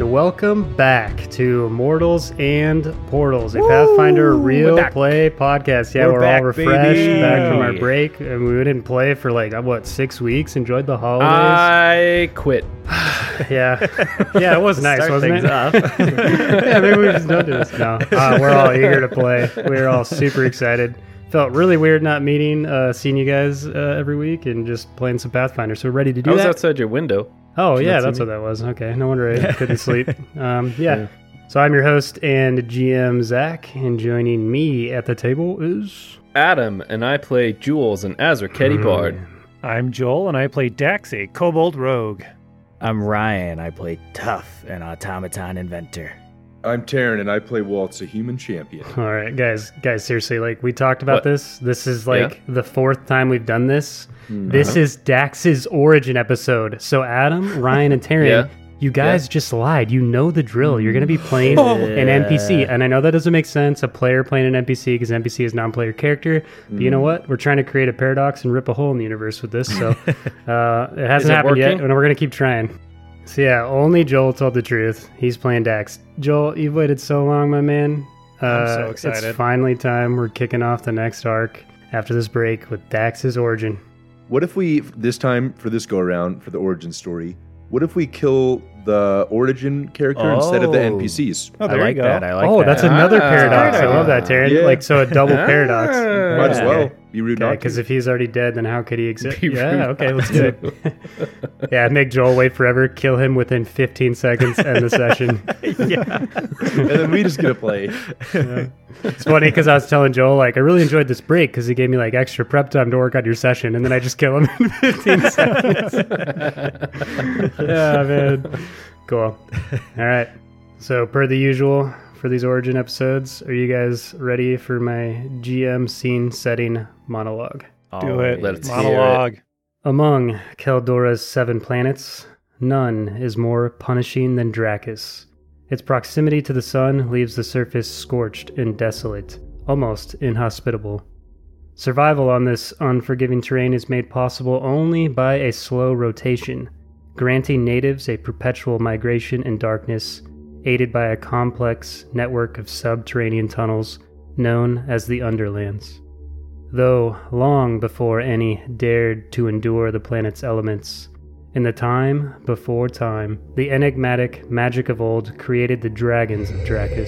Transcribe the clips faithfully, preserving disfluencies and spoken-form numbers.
and welcome back to Mortals and Portals, a Woo! Pathfinder real play podcast. Yeah, we're, we're back, all refreshed, baby. back from our break, and we didn't play for like, what, six weeks? Enjoyed the holidays? I quit. yeah. Yeah, it was nice, Start wasn't it? Up. yeah, maybe we just don't do this. No, uh, we're all eager to play. We're all super excited. Felt really weird not meeting, uh, seeing you guys uh, every week and just playing some Pathfinder. So we're ready to do that. I was that. outside your window. Oh, yeah, that's what that was. Okay, no wonder I couldn't sleep. Um, yeah. yeah. So I'm your host and G M, Zach, and joining me at the table is... Adam, and I play Jules, an Azraketi Bard. I'm Joel, and I play Dax, a Kobold Rogue. I'm Ryan. I play Tough, an Automaton Inventor. I'm Taryn, and I play Waltz, a human champion. All right, guys, guys, seriously, like, we talked about what? this. This is, like, yeah. the fourth time we've done this. Mm-hmm. This is Dax's origin episode. So, Adam, Ryan, and Taryn, yeah. you guys yeah. just lied. You know the drill. You're going to be playing oh. an N P C. And I know that doesn't make sense, a player playing an N P C, because N P C is non-player character. Mm. But you know what? We're trying to create a paradox and rip a hole in the universe with this. So, uh, it hasn't it happened working? yet, and we're going to keep trying. So yeah, only Joel told the truth. He's playing Dax. Joel, you've waited so long, my man. Uh, I'm so excited. It's finally time. We're kicking off the next arc after this break with Dax's origin. What if we, this time, for this go-around, for the origin story, what if we kill the origin character oh. instead of the N P Cs? Oh, there I like you go. that. I like oh, that. that's another ah, paradox. I love that, Taryn. Yeah. Like, so a double paradox. Ah, Might as well. Be rude okay, because if he's already dead, then how could he exist? Yeah, okay, let's do it. yeah, make Joel wait forever, kill him within fifteen seconds, end the session. yeah. And then we just get to play. Yeah. It's funny because I was telling Joel, like, I really enjoyed this break because he gave me, like, extra prep time to work on your session, and then I just kill him in fifteen seconds. yeah, man. Cool. All right. So, per the usual, for these origin episodes, are you guys ready for my G M scene setting monologue? Do it. Let's monologue. Hear it. Among Keldora's seven planets, none is more punishing than Drakis. Its proximity to the sun leaves the surface scorched and desolate, almost inhospitable. Survival on this unforgiving terrain is made possible only by a slow rotation, granting natives a perpetual migration in darkness, aided by a complex network of subterranean tunnels known as the Underlands. Though long before any dared to endure the planet's elements, in the time before time, the enigmatic magic of old created the dragons of Drakis.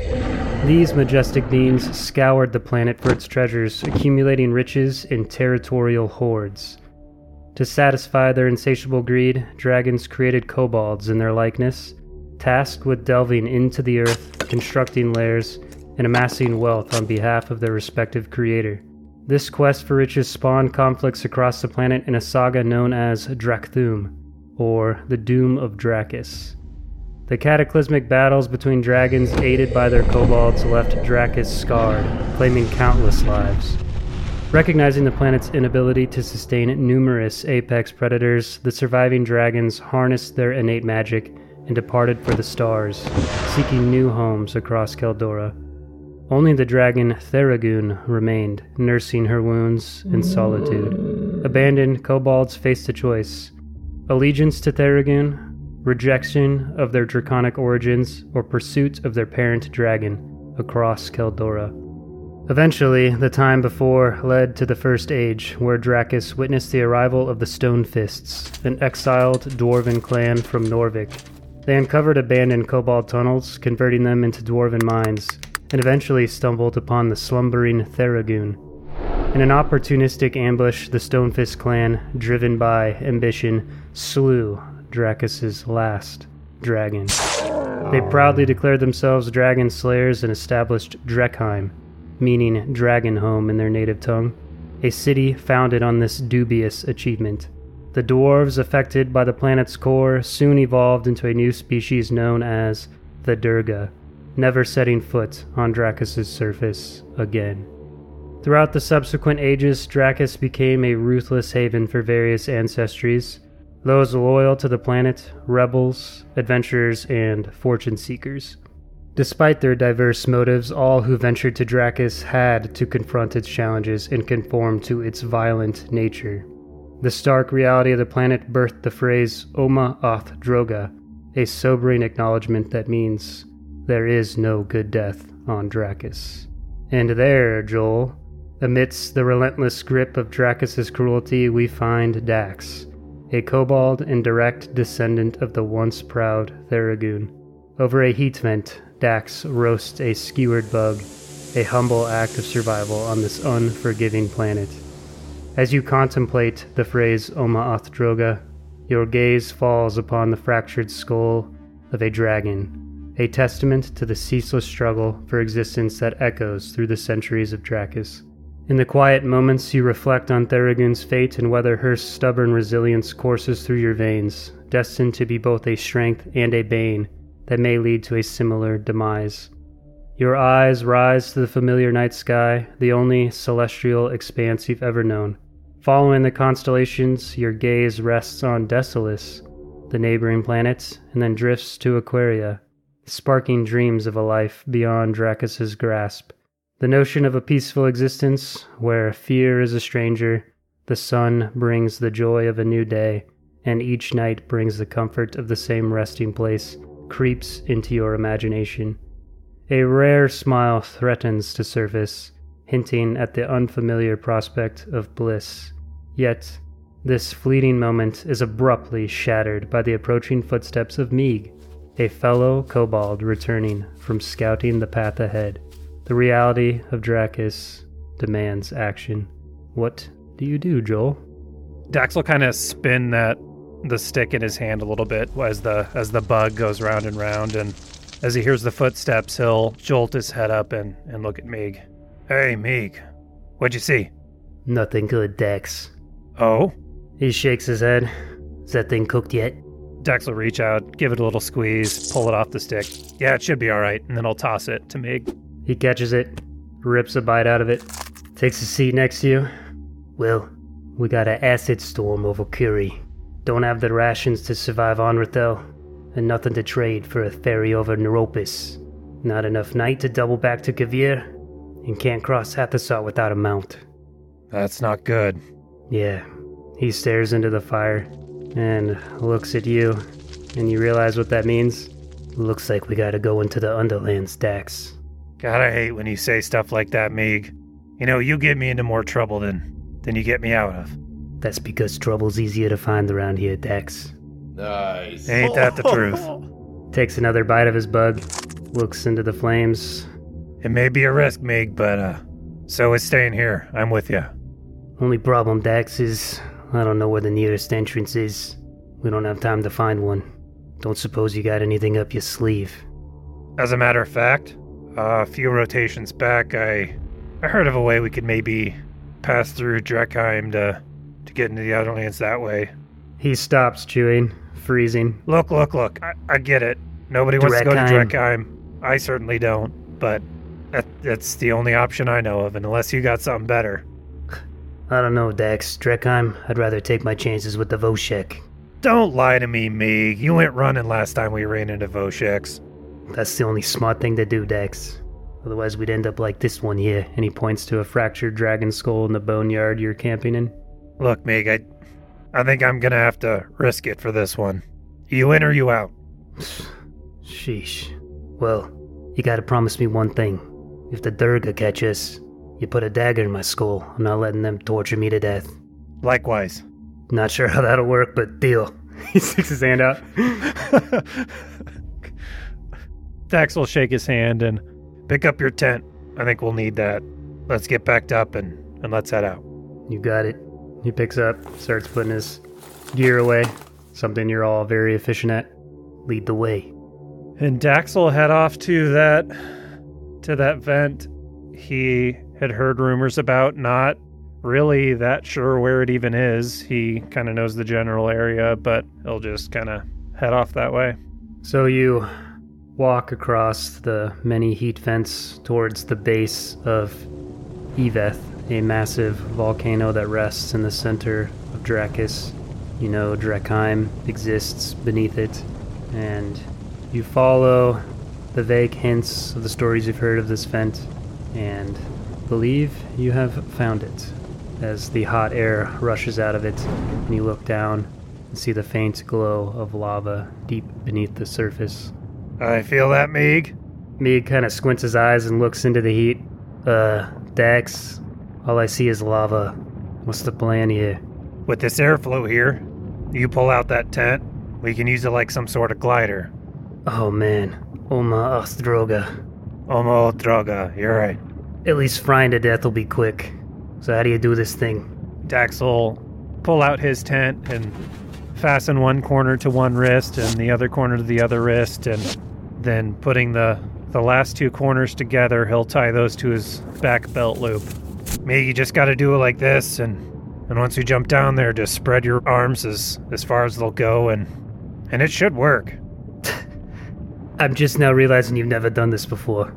These majestic beings scoured the planet for its treasures, accumulating riches in territorial hordes. To satisfy their insatiable greed, dragons created kobolds in their likeness, tasked with delving into the earth, constructing lairs, and amassing wealth on behalf of their respective creator. This quest for riches spawned conflicts across the planet in a saga known as Drakthum, or the Doom of Drakis. The cataclysmic battles between dragons aided by their kobolds left Drakis scarred, claiming countless lives. Recognizing the planet's inability to sustain numerous apex predators, the surviving dragons harnessed their innate magic and departed for the stars, seeking new homes across Keldora. Only the dragon Theragun remained, nursing her wounds in solitude. Abandoned kobolds faced a choice: allegiance to Theragun, rejection of their draconic origins, or pursuit of their parent dragon across Keldora. Eventually, the time before led to the First Age, where Drakis witnessed the arrival of the Stonefists, an exiled dwarven clan from Norvik. They uncovered abandoned kobold tunnels, converting them into dwarven mines, and eventually stumbled upon the slumbering Theragun. In an opportunistic ambush, the Stonefist clan, driven by ambition, slew Drakis' last dragon. They proudly declared themselves dragon slayers and established Drekheim, meaning dragon home in their native tongue, a city founded on this dubious achievement. The dwarves affected by the planet's core soon evolved into a new species known as the Durga, never setting foot on Drakis' surface again. Throughout the subsequent ages, Drakis became a ruthless haven for various ancestries, those loyal to the planet, rebels, adventurers, and fortune seekers. Despite their diverse motives, all who ventured to Drakis had to confront its challenges and conform to its violent nature. The stark reality of the planet birthed the phrase Oma Oth Droga, a sobering acknowledgement that means there is no good death on Dracus. And there, Joel, amidst the relentless grip of Dracus's cruelty, we find Dax, a kobold and direct descendant of the once proud Theragoon. Over a heat vent, Dax roasts a skewered bug, a humble act of survival on this unforgiving planet. As you contemplate the phrase Oma'ath Droga, your gaze falls upon the fractured skull of a dragon, a testament to the ceaseless struggle for existence that echoes through the centuries of Dracus. In the quiet moments, you reflect on Theragoon's fate and whether her stubborn resilience courses through your veins, destined to be both a strength and a bane that may lead to a similar demise. Your eyes rise to the familiar night sky, the only celestial expanse you've ever known. Following the constellations, your gaze rests on Desolus, the neighboring planet, and then drifts to Aquaria, sparking dreams of a life beyond Dracus's grasp. The notion of a peaceful existence, where fear is a stranger, the sun brings the joy of a new day, and each night brings the comfort of the same resting place, creeps into your imagination. A rare smile threatens to surface, hinting at the unfamiliar prospect of bliss. Yet, this fleeting moment is abruptly shattered by the approaching footsteps of Meeg, a fellow kobold returning from scouting the path ahead. The reality of Dracus demands action. What do you do, Joel? Dax will kind of spin that the stick in his hand a little bit as the as the bug goes round and round, and as he hears the footsteps, he'll jolt his head up and, and look at Meeg. Hey, Meeg, what'd you see? Nothing good, Dax. Oh? He shakes his head. Is that thing cooked yet? Dax will reach out, give it a little squeeze, pull it off the stick. Yeah, it should be all right, and then I'll toss it to Meeg. He catches it, rips a bite out of it, takes a seat next to you. Well, we got an acid storm over Curie. Don't have the rations to survive on Rathel, and nothing to trade for a ferry over Neuropus. Not enough night to double back to Kavir, and can't cross Hathasar without a mount. That's not good. Yeah. He stares into the fire and looks at you, and you realize what that means? Looks like we gotta go into the Underlands, Dax. God, I hate when you say stuff like that, Meeg. You know, you get me into more trouble than, than you get me out of. That's because trouble's easier to find around here, Dax. Nice. Ain't that the truth? Takes another bite of his bug, looks into the flames. It may be a risk, Meeg, but uh, so is staying here. I'm with you. Only problem, Dax, is I don't know where the nearest entrance is. We don't have time to find one. Don't suppose you got anything up your sleeve. As a matter of fact, uh, a few rotations back, I I heard of a way we could maybe pass through Drekheim to, to get into the Underlands that way. He stops chewing, freezing. Look, look, look, I, I get it. Nobody wants to go to Drekheim. Drekheim. I certainly don't, but that, that's the only option I know of, and unless you got something better. I don't know, Dax. Drekheim, I'd rather take my chances with the Voshek. Don't lie to me, Meeg. You went running last time we ran into Vosheks. That's the only smart thing to do, Dax. Otherwise we'd end up like this one here, and he points to a fractured dragon skull in the boneyard you're camping in. Look, Meeg, I, I think I'm gonna have to risk it for this one. You in or you out? Sheesh. Well, you gotta promise me one thing. If the Durga catch us, you put a dagger in my skull. I'm not letting them torture me to death. Likewise. Not sure how that'll work, but deal. He sticks his hand out. Dax will shake his hand and pick up your tent. I think we'll need that. Let's get packed up and, and let's head out. You got it. He picks up, starts putting his gear away. Something you're all very efficient at. Lead the way. And Dax will head off to that to that vent he had heard rumors about, not really that sure where it even is. He kind of knows the general area, but he'll just kind of head off that way. So you walk across the many heat vents towards the base of Eveth, a massive volcano that rests in the center of Dracus. You know Drekheim exists beneath it, and you follow the vague hints of the stories you've heard of this vent, and believe you have found it. As the hot air rushes out of it, and you look down, and see the faint glow of lava deep beneath the surface. I feel that, Meeg. Meeg kind of squints his eyes and looks into the heat. Uh, Dax, all I see is lava. What's the plan here? With this airflow here, you pull out that tent, we can use it like some sort of glider. Oh man, Oma Ostdroga. Omo Droga, you're right. At least frying to death will be quick. So how do you do this thing? Dax will pull out his tent and fasten one corner to one wrist and the other corner to the other wrist, and then putting the, the last two corners together, he'll tie those to his back belt loop. Meeg, you just gotta do it like this, and And once you jump down there, just spread your arms as, as far as they'll go, and and it should work. I'm just now realizing you've never done this before.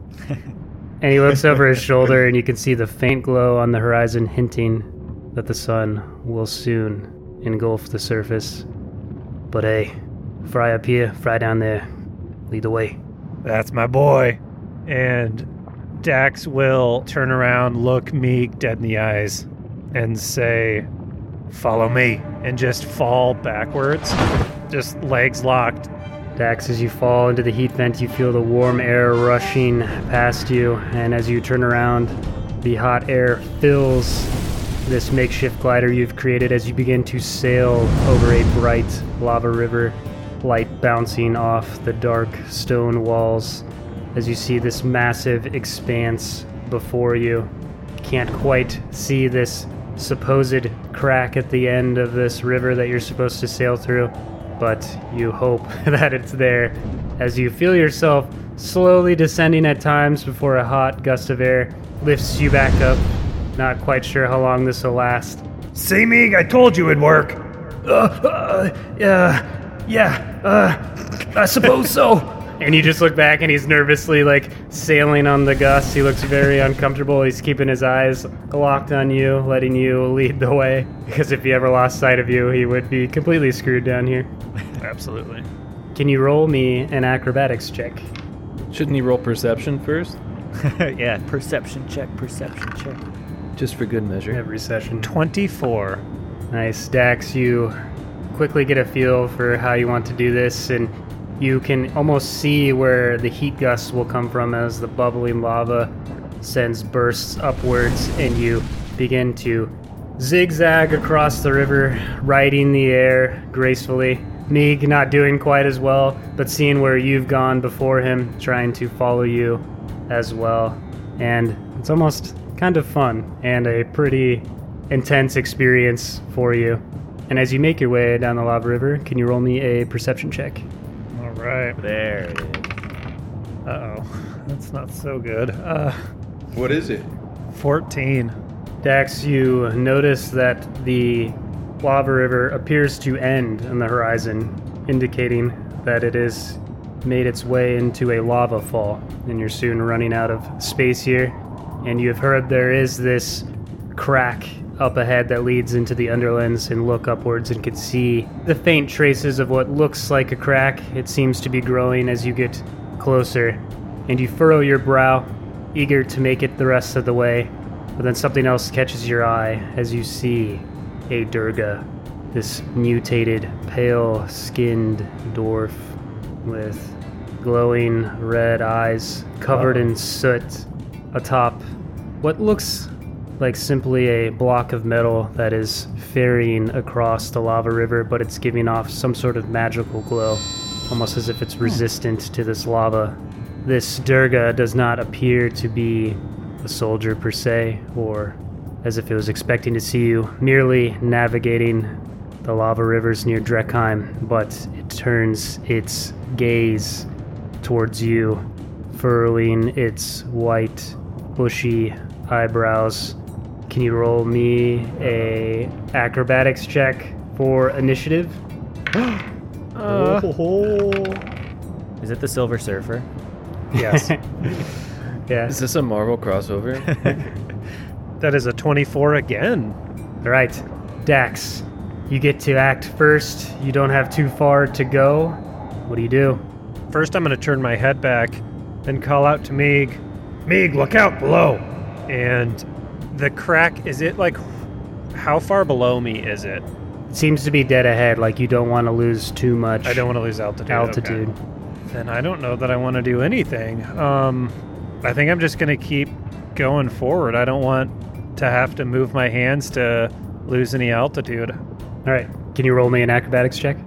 And he looks over his shoulder, and you can see the faint glow on the horizon hinting that the sun will soon engulf the surface. But hey, fry up here, fry down there. Lead the way. That's my boy. And Dax will turn around, look Meeg dead in the eyes, and say, follow me, and just fall backwards, just legs locked. Dax, as you fall into the heat vent, you feel the warm air rushing past you, and as you turn around, the hot air fills this makeshift glider you've created as you begin to sail over a bright lava river, light bouncing off the dark stone walls as you see this massive expanse before you. Can't quite see this supposed crack at the end of this river that you're supposed to sail through, but you hope that it's there as you feel yourself slowly descending at times before a hot gust of air lifts you back up. Not quite sure how long this will last. See, Meeg, I told you it'd work. Uh, uh, yeah, yeah, uh, I suppose so. And you just look back and he's nervously like sailing on the gust. He looks very uncomfortable. He's keeping his eyes locked on you, letting you lead the way. Because if he ever lost sight of you, he would be completely screwed down here. Absolutely. Can you roll me an acrobatics check? Shouldn't he roll perception first? Yeah, perception check, perception check. Just for good measure. Every session. twenty-four. Nice. Dax, you quickly get a feel for how you want to do this, and you can almost see where the heat gusts will come from as the bubbling lava sends bursts upwards, and you begin to zigzag across the river, riding the air gracefully. Meeg not doing quite as well, but seeing where you've gone before him, trying to follow you as well. And it's almost kind of fun and a pretty intense experience for you. And as you make your way down the lava river, can you roll me a perception check? All right. There it is. Uh-oh. That's not so good. Uh, What is it? fourteen. Dax, you notice that the lava river appears to end on the horizon, indicating that it has made its way into a lava fall, and you're soon running out of space here. And you have heard there is this crack up ahead that leads into the underlands, and look upwards and can see the faint traces of what looks like a crack. It seems to be growing as you get closer, and you furrow your brow, eager to make it the rest of the way. But then something else catches your eye as you see a Durga, this mutated, pale-skinned dwarf with glowing red eyes covered in soot atop what looks like simply a block of metal that is ferrying across the lava river, but it's giving off some sort of magical glow, almost as if it's resistant to this lava. This Durga does not appear to be a soldier per se, or as if it was expecting to see you, merely navigating the lava rivers near Drekheim, but it turns its gaze towards you, furrowing its white, bushy eyebrows. Can you roll me a acrobatics check for initiative? Uh, Is it the Silver Surfer? yes. Yeah. Is this a Marvel crossover? That is a twenty-four again. All right, Dax, you get to act first. You don't have too far to go. What do you do? First, I'm going to turn my head back, then call out to Meeg. Meeg, look out below. And the crack, is it like, how far below me is it? It seems to be dead ahead, like you don't want to lose too much I don't want to lose altitude. altitude. Okay. Then I don't know that I want to do anything. Um, I think I'm just going to keep going forward. I don't want to have to move my hands to lose any altitude. All right. Can you roll me an acrobatics check?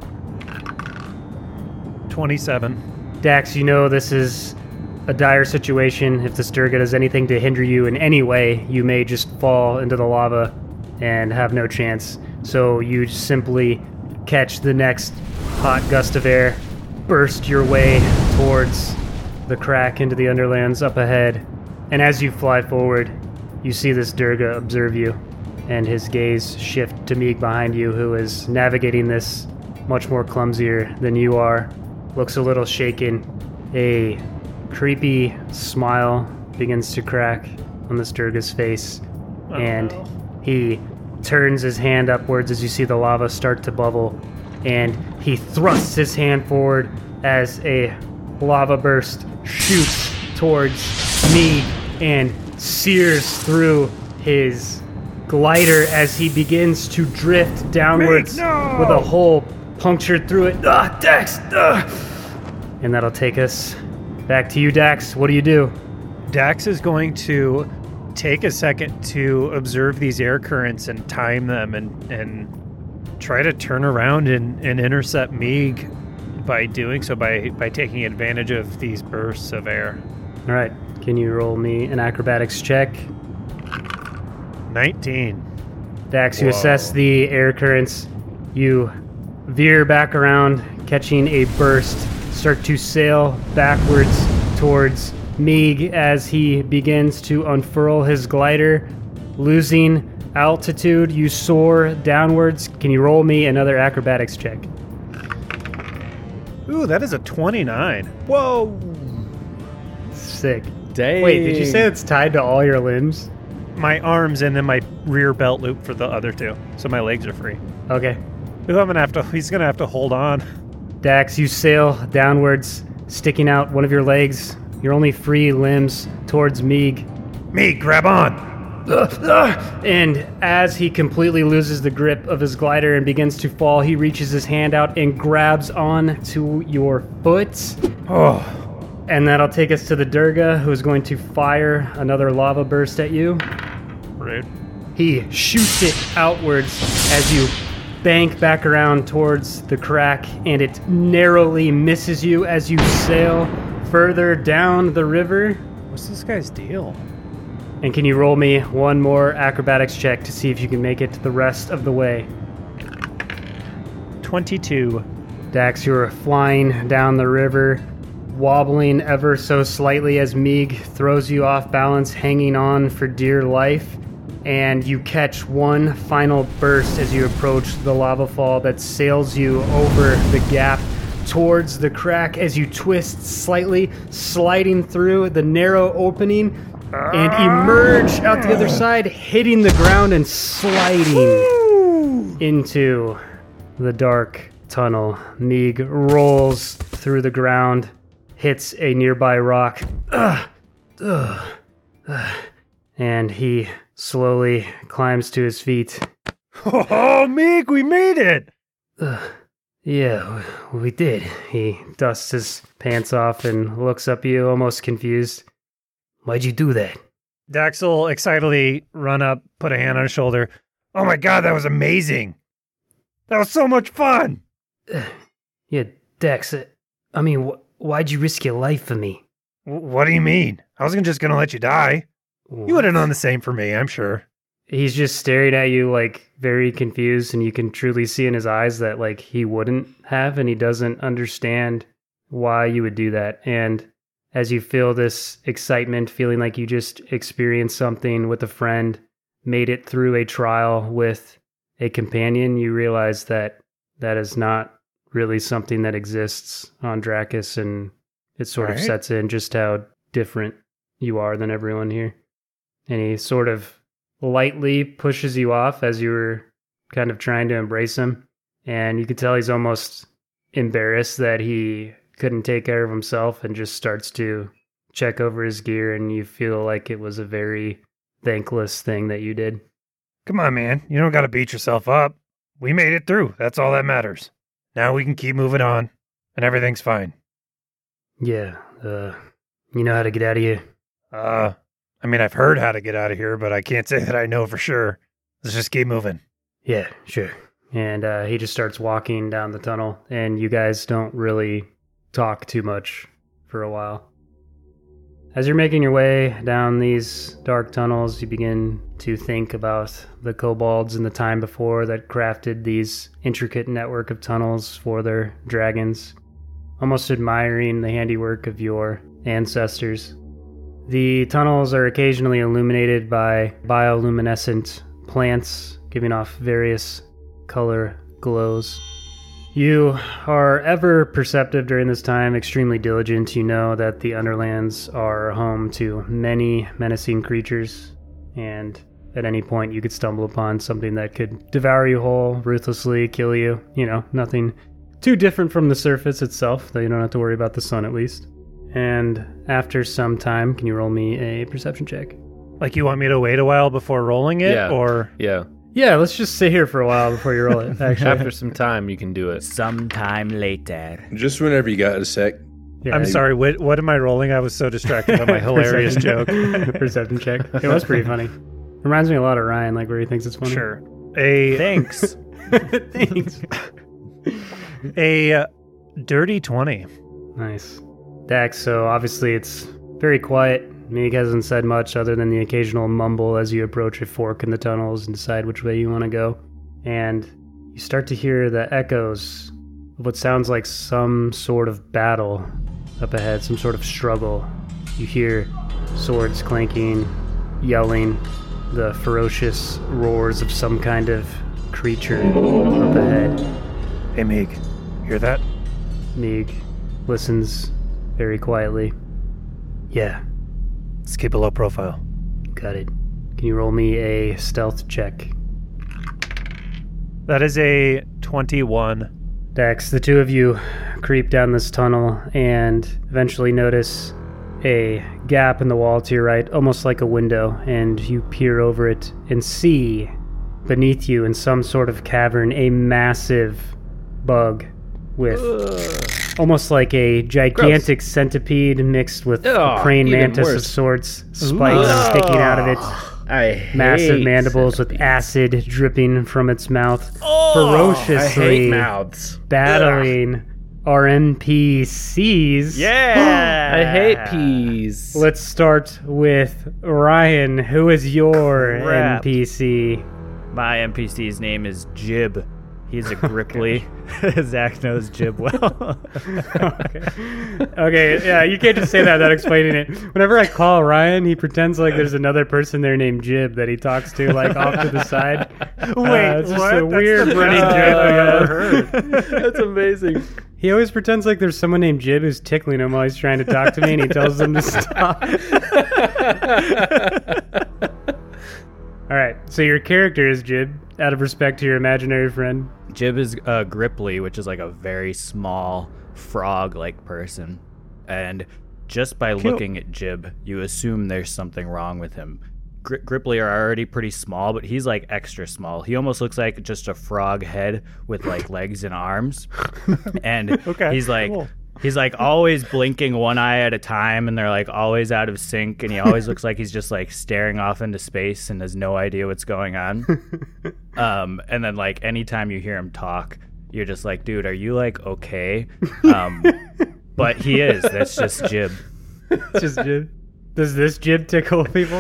twenty-seven. Dax, you know this is a dire situation. If the Sturga does anything to hinder you in any way, you may just fall into the lava and have no chance. So you simply catch the next hot gust of air, burst your way towards the crack into the Underlands up ahead, and as you fly forward, you see this Durga observe you, and his gaze shift to Meeg behind you, who is navigating this much more clumsier than you are, looks a little shaken. A creepy smile begins to crack on this Durga's face, Oh, and no. he turns his hand upwards as you see the lava start to bubble, and he thrusts his hand forward as a lava burst shoots towards Meeg and sears through his glider as he begins to drift downwards Meeg, no! with a hole punctured through it. Ah, Dax! Ah! And that'll take us back to you, Dax. What do you do? Dax is going to take a second to observe these air currents and time them and, and try to turn around and, and intercept Meeg by doing so, by, by taking advantage of these bursts of air. All right. Can you roll me an acrobatics check? nineteen. Dax, you Whoa. assess the air currents. You veer back around, catching a burst, start to sail backwards towards Meeg as he begins to unfurl his glider. Losing altitude, you soar downwards. Can you roll me another acrobatics check? Ooh, that is a twenty-nine. Whoa! Sick. Dang. Wait, did you say it's tied to all your limbs? My arms and then my rear belt loop for the other two, so my legs are free. Okay. Ooh, I'm gonna have to. He's gonna have to hold on. Dax, you sail downwards, sticking out one of your legs, your only free limbs, towards Meeg. Me, grab on. And as he completely loses the grip of his glider and begins to fall, he reaches his hand out and grabs on to your foot. Oh, And that'll take us to the Durga, who is going to fire another lava burst at you. rude. He shoots it outwards as you bank back around towards the crack, and it narrowly misses you as you sail further down the river. What's this guy's deal? And can you roll me one more acrobatics check to see if you can make it the rest of the way? twenty-two. Dax, you're flying down the river, wobbling ever so slightly as Meeg throws you off balance, hanging on for dear life. And you catch one final burst as you approach the lava fall that sails you over the gap towards the crack as you twist slightly, sliding through the narrow opening and emerge out the other side, hitting the ground and sliding into the dark tunnel. Meeg rolls through the ground, hits a nearby rock, ugh, ugh, ugh, and he slowly climbs to his feet. Oh, Meek, we made it! Ugh. Yeah, we did. He dusts his pants off and looks up at you, almost confused. Why'd you do that? Dax will excitedly run up, put a hand on his shoulder. Oh my god, that was amazing! That was so much fun! Uh, yeah, Dax, uh, I mean, wh- why'd you risk your life for me? W- what do you mean? I wasn't just gonna let you die. You would have done the same for me, I'm sure. He's just staring at you, like, very confused, and you can truly see in his eyes that, like, he wouldn't have, and he doesn't understand why you would do that. And as you feel this excitement, feeling like you just experienced something with a friend, made it through a trial with a companion, you realize that that is not really something that exists on Drakis, and it sort of Right. sets in just how different you are than everyone here. And he sort of lightly pushes you off as you were kind of trying to embrace him. And you could tell he's almost embarrassed that he couldn't take care of himself and just starts to check over his gear. And you feel like it was a very thankless thing that you did. Come on, man. You don't gotta beat yourself up. we made it through. That's all that matters. Now we can keep moving on, and everything's fine. Yeah, uh, you know how to get out of here? Uh, I mean, I've heard how to get out of here, but I can't say that I know for sure. Let's just keep moving. Yeah, sure. And uh, he just starts walking down the tunnel, and you guys don't really talk too much for a while. As you're making your way down these dark tunnels, you begin to think about the kobolds in the time before that crafted these intricate network of tunnels for their dragons, almost admiring the handiwork of your ancestors. The tunnels are occasionally illuminated by bioluminescent plants, giving off various color glows. You are ever perceptive during this time, extremely diligent. You know that the Underlands are home to many menacing creatures, and at any point you could stumble upon something that could devour you whole, ruthlessly kill you. You know, nothing too different from the surface itself, though you don't have to worry about the sun at least. And after some time, can you roll me a perception check? Like you want me to wait a while before rolling it, Yeah. or Yeah. Yeah, let's just sit here for a while before you roll it, actually. After some time, you can do it. Sometime later. Just whenever you got a sec. Yeah, I'm sorry, what, what am I rolling? I was so distracted by my hilarious joke. Perception check. It was pretty funny. Reminds me a lot of Ryan, like where he thinks it's funny. Sure. A Thanks. Thanks. a uh, dirty twenty. Nice. Dax, so obviously it's very quiet. Meeg hasn't said much other than the occasional mumble as you approach a fork in the tunnels and decide which way you want to go. And you start to hear the echoes of what sounds like some sort of battle up ahead, some sort of struggle. You hear swords clanking, yelling, the ferocious roars of some kind of creature up ahead. Hey, Meeg, hear that? Meeg listens very quietly. Yeah. Let's keep a low profile. Got it. Can you roll me a stealth check? That is a twenty-one. Dax, the two of you creep down this tunnel and eventually notice a gap in the wall to your right, almost like a window, and you peer over it and see beneath you in some sort of cavern a massive bug with Ugh. almost like a gigantic centipede mixed with Ugh, a praying even mantis of worse. sorts, spikes Ugh. sticking out of it. I Massive hate mandibles with acid dripping from its mouth, Oh, I hate ferociously mouths. battling our N P Cs. Yeah. I hate peas. Let's start with Ryan. Who is your Crap. N P C? My N P C's name is Jib. He's a Gripply. Zach knows Jib well. okay. okay, yeah, you can't just say that without explaining it. Whenever I call Ryan, he pretends like there's another person there named Jib that he talks to, like off to the side. Wait, uh, it's just what? a That's weird the running best joke joke I I've ever ever heard. That's amazing. He always pretends like there's someone named Jib who's tickling him while he's trying to talk to me, and he tells them to stop. All right, so your character is Jib, out of respect to your imaginary friend. Jib is uh, Gripply, which is like a very small frog-like person. And just by Cute. looking at Jib, you assume there's something wrong with him. Gri- Gripply are already pretty small, but he's like extra small. He almost looks like just a frog head with like legs and arms. And Okay, he's like... cool. He's like always blinking one eye at a time, and they're like always out of sync, and he always looks like he's just like staring off into space and has no idea what's going on. Um, and then like anytime you hear him talk, you're just like, dude, are you like okay? Um, but he is. That's just Jib. It's just Jib. Does this Jib tickle people?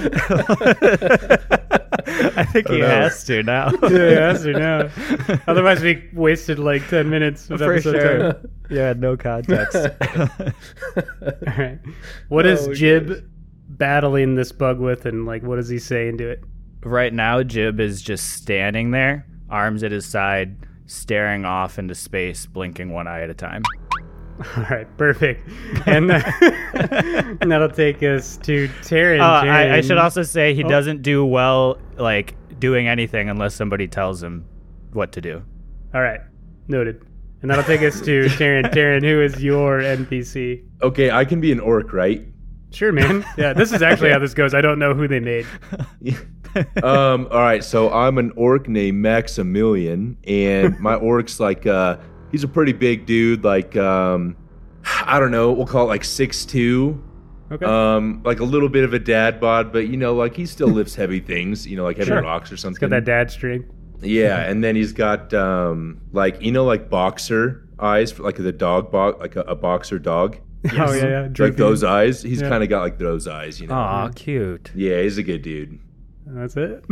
I think he know. has to now. Yeah, yes or no? Otherwise, we wasted like ten minutes of For episode sure. time. Yeah, no context. All right. What is Oh, Jib gosh. battling this bug with, and like, what does he say into it? Right now, Jib is just standing there, arms at his side, staring off into space, blinking one eye at a time. All right, perfect. And, uh, and that'll take us to Taryn. Uh, I, I Taryn. should also say he Oh. doesn't do well, like, doing anything unless somebody tells him what to do. All right, noted. And that'll take us to Taryn. Taryn, who is your N P C? Okay, I can be an orc, right? Sure, man. Yeah, this is actually how this goes. I don't know who they made. um, all right, so I'm an orc named Maximilian, and my orc's like, uh, he's a pretty big dude, like, um, I don't know, we'll call it like six two. Okay. Um, like a little bit of a dad bod, but you know, like he still lifts heavy things, you know, like heavy Sure. rocks or something. He's got that dad string. Yeah, and then he's got um, like you know, like boxer eyes, for like the dog box, like a, a boxer dog, Oh, yeah, yeah. like Droopy. those eyes. He's Yeah. kind of got like those eyes, you know. Aw, cute. Yeah, he's a good dude. That's it.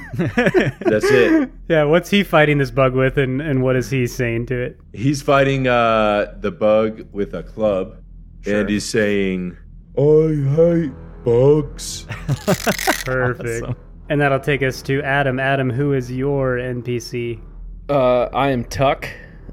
That's it. Yeah, what's he fighting this bug with, and, and what is he saying to it? He's fighting uh, the bug with a club, and he's saying, "I hate bugs." Perfect. Awesome. And that'll take us to Adam. Adam, who is your N P C? Uh, I am Tuck.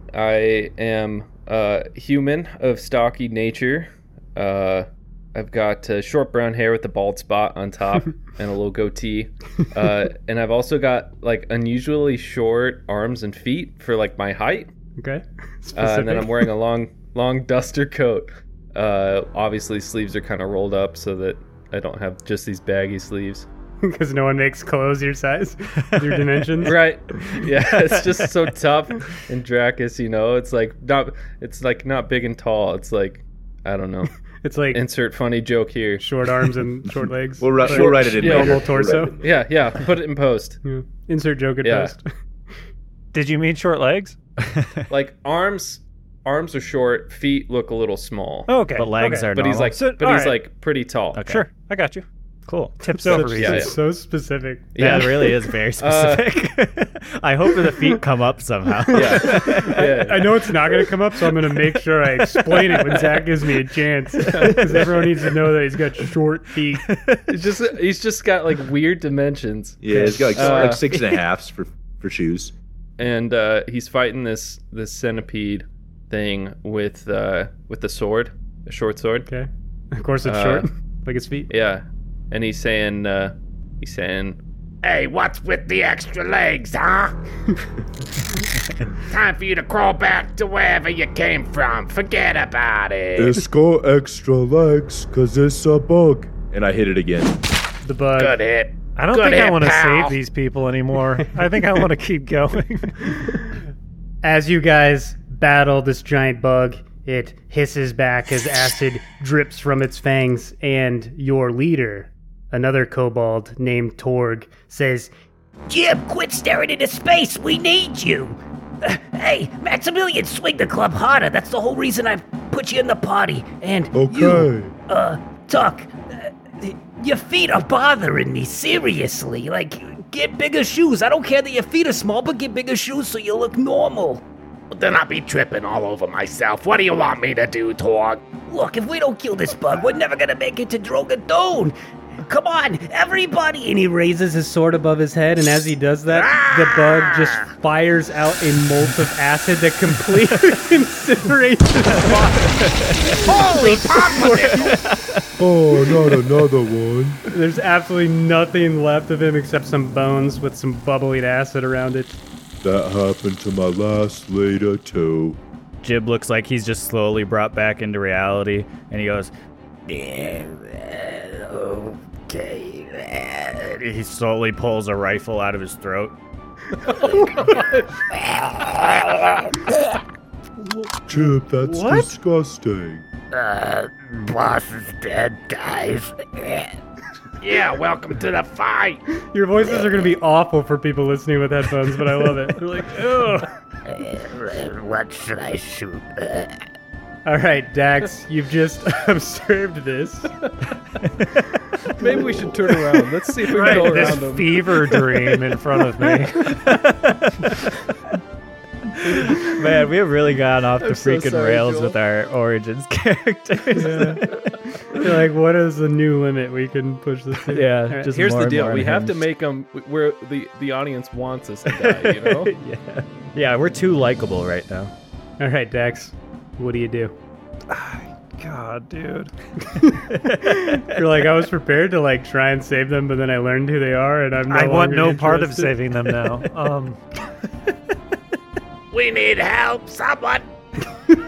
I am uh, human of stocky nature. Uh, I've got uh, short brown hair with a bald spot on top and a little goatee. Uh, and I've also got like unusually short arms and feet for like my height. Okay. Uh, and then I'm wearing a long, long duster coat. Uh, obviously, sleeves are kind of rolled up so that I don't have just these baggy sleeves. Because no one makes clothes your size, your dimensions. Right. Yeah, it's just so tough and Dracus, you know. It's like not it's like not big and tall. It's like I don't know. It's like Insert funny joke here. short arms and short legs. We'll, ri- Like we'll write it in Yeah. later. normal We'll torso. write it in. Yeah, yeah. Put it in post. Yeah. Insert joke at Yeah. post. Did you mean short legs? Like arms arms are short, feet look a little small. Okay. But legs okay. are But he's normal. like So- but all he's right. like pretty tall. Okay. Sure, I got you. Cool. Tips So, over Yeah, easy. yeah. it's so specific. Yeah, Yeah. it really is very specific. I hope that the feet come up somehow. Yeah. Yeah. I know it's not going to come up, so I'm going to make sure I explain it when Zach gives me a chance. Because everyone needs to know that he's got short feet. He's just he's just got like weird dimensions. Yeah, he's got like, Uh, like six and a halves for for shoes. And uh, he's fighting this this centipede thing with uh, with the sword, a short sword. Okay. Of course, it's Uh, short, like his feet. Yeah, and he's saying uh, he's saying, Hey, what's with the extra legs, huh? Time for you to crawl back to wherever you came from. Forget about it. It's got extra legs because it's a bug. And I hit it again. The bug. Good hit. I don't Good think I hit, want to pal. save these people anymore. I think I want to keep going. As you guys battle this giant bug, it hisses back as acid drips from its fangs, and your leader, another kobold named Torg, says, Jim, quit staring into space. We need you. Uh, hey, Maximilian, swing the club harder. That's the whole reason I put you in the party. And you, uh, Tuck, uh, your feet are bothering me, seriously. Like, get bigger shoes. I don't care that your feet are small, but get bigger shoes so you look normal. Then I'll be tripping all over myself. What do you want me to do, Torg? Look, if we don't kill this bug, we're never gonna make it to Drogadone. Come on, everybody! and he raises his sword above his head, and as he does that, the bug just fires out a molt of acid that completely incinerates his body. Holy pumpernickel! Oh, not another one. There's absolutely nothing left of him except some bones with some bubbling acid around it. That happened to my last leader too. Jib looks like he's just slowly brought back into reality, and he goes, Okay. he slowly pulls a rifle out of his throat. Chip, that's disgusting. Uh, boss is dead, guys. Yeah, welcome to the fight. Your voices are going to be awful for people listening with headphones, but I love it. They're like, ugh. Uh, what should I shoot? Uh, All right, Dax, you've just observed this. maybe we should turn around. Let's see if we can Right, go this around him. fever dream in front of me. Man, we have really gone off the I'm so freaking sorry, rails Joel. with our Origins characters. You're like, what is the new limit we can push this to? Yeah, All right. just Here's more the and deal: more we have to unhinged. make them where the the audience wants us to die. You know. yeah. yeah, we're too likable right now. All right, Dax, what do you do? God, dude. You're like, I was prepared to like try and save them, but then I learned who they are, and I'm no I want longer no part of interested. saving them now. Um, We need help. Someone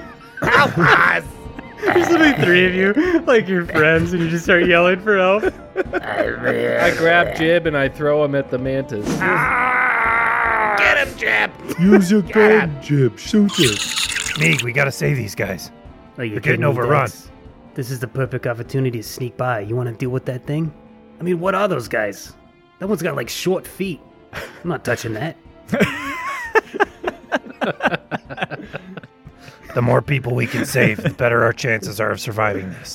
help us. There's literally three of you, like your friends, and you just start yelling for help. I grab Jib and I throw him at the mantis. Ah! Get him, Jib! Use your Get gun, Jib. Shoot it. Meeg, we gotta save these guys. Are you They're kidding getting me, overrun. Dex? This is the perfect opportunity to sneak by. You want to deal with that thing? I mean, what are those guys? That one's got like short feet. I'm not touching that. The more people we can save, the better our chances are of surviving this.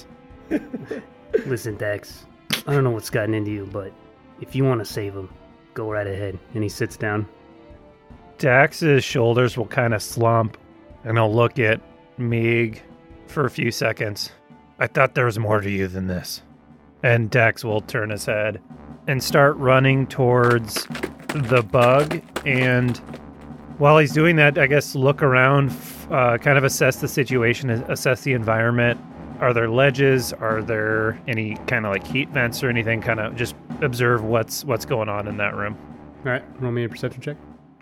Listen, Dex, I don't know what's gotten into you, but if you want to save him, go right ahead. And he sits down. Dax's shoulders will kind of slump, and he'll look at Meeg for a few seconds. I thought there was more to you than this. And Dax will turn his head and start running towards the bug. And while he's doing that, I guess look around, uh, kind of assess the situation, assess the environment. Are there ledges? Are there any kind of like heat vents or anything? Kind of just observe what's what's going on in that room. All right, roll me a perception check.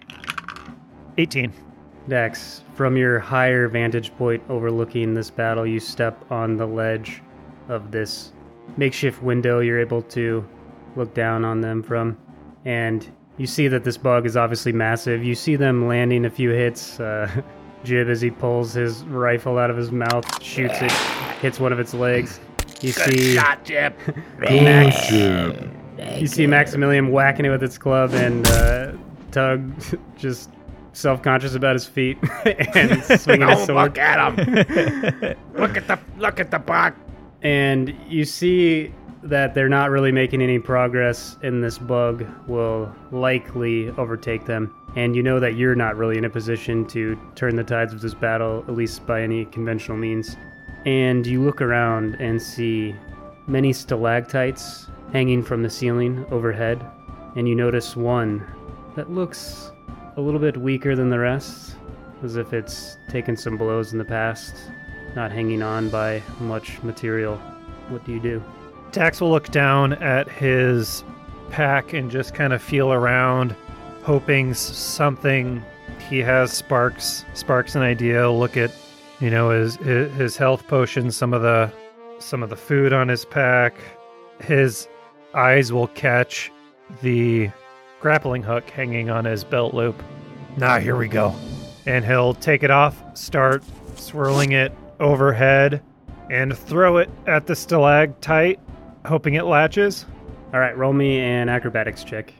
eighteen. Dax, from your higher vantage point overlooking this battle, you step on the ledge of this makeshift window you're able to look down on them from, and you see that this bug is obviously massive. You see them landing a few hits. Uh, Jib, as he pulls his rifle out of his mouth, shoots it, hits one of its legs. You Good see, shot, Jib. Max, you see Maximilian whacking it with its club, and uh, Tug just self-conscious about his feet and swinging his Don't sword. look at him. look at the look at the bug. And you see that they're not really making any progress, and this bug will likely overtake them. And you know that you're not really in a position to turn the tides of this battle, at least by any conventional means. And you look around and see many stalactites hanging from the ceiling overhead, and you notice one that looks a little bit weaker than the rest, as if it's taken some blows in the past, not hanging on by much material. What do you do? Dax will look down at his pack and just kind of feel around, hoping s- something he has sparks sparks an idea. Look at, you know, his his his health potions, some of the some of the food on his pack. His eyes will catch the grappling hook hanging on his belt loop. Nah, here we go. And he'll take it off, start swirling it overhead, and throw it at the stalactite, hoping it latches. All right, roll me an acrobatics check.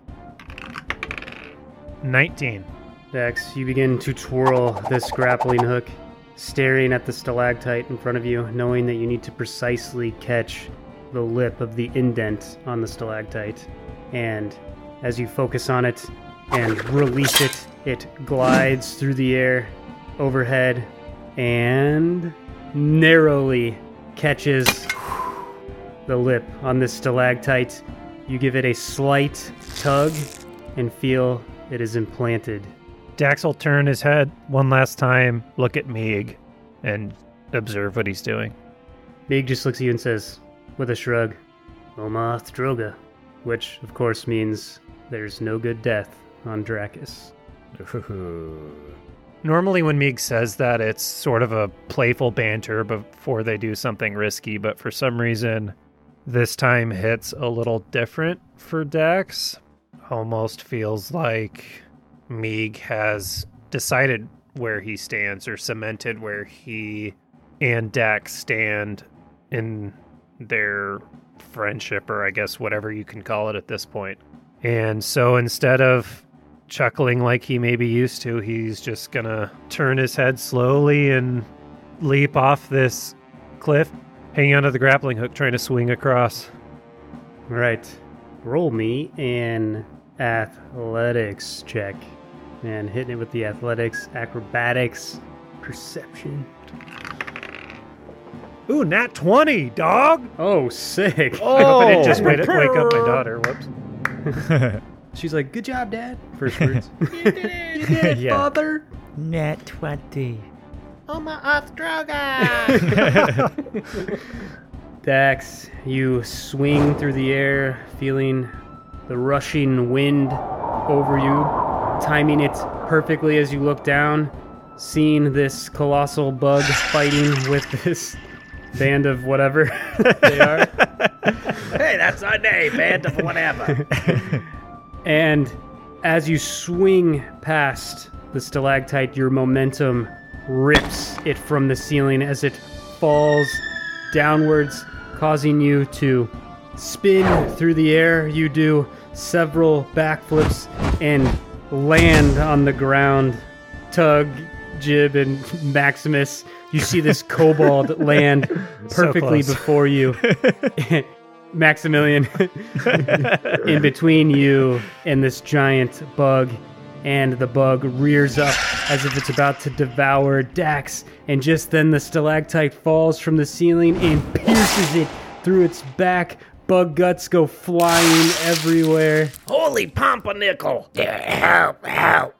nineteen. Dex, you begin to twirl this grappling hook, staring at the stalactite in front of you, knowing that you need to precisely catch the lip of the indent on the stalactite. And as you focus on it and release it, it glides through the air overhead and narrowly catches the lip on this stalactite. You give it a slight tug and feel it is implanted. Dax will turn his head one last time, look at Meeg, and observe what he's doing. Meeg just looks at you and says, with a shrug, Omath Droga, which of course means there's no good death on Dracus. Normally when Meeg says that, it's sort of a playful banter before they do something risky, but for some reason, this time hits a little different for Dax. Almost feels like Meeg has decided where he stands or cemented where he and Dax stand in their friendship, or I guess whatever you can call it at this point. And so instead of chuckling like he may be used to, he's just gonna turn his head slowly and leap off this cliff, hanging onto the grappling hook, trying to swing across. Right. Roll me an athletics check. And hitting it with the athletics, acrobatics, perception. Ooh, nat twenty, dog! Oh, sick. I hope I didn't just wake, wake up my daughter. Whoops. She's like, good job, Dad. First words. You did it, you did it, Yeah. father. Nat twenty. Omath Droga. Dax, you swing through the air, feeling the rushing wind over you, timing it perfectly as you look down, seeing this colossal bug fighting with this band of whatever they are. Hey, that's our name, band of whatever. And as you swing past the stalactite, your momentum rips it from the ceiling as it falls downwards, causing you to spin through the air. You do several backflips and land on the ground. Tug, Jib, and Maximus, you see this kobold land perfectly close. before you. Maximilian, in between you and this giant bug, and the bug rears up as if it's about to devour Dax, and just then the stalactite falls from the ceiling and pierces it through its back. Bug guts go flying everywhere. Holy pumpernickel. Help, help.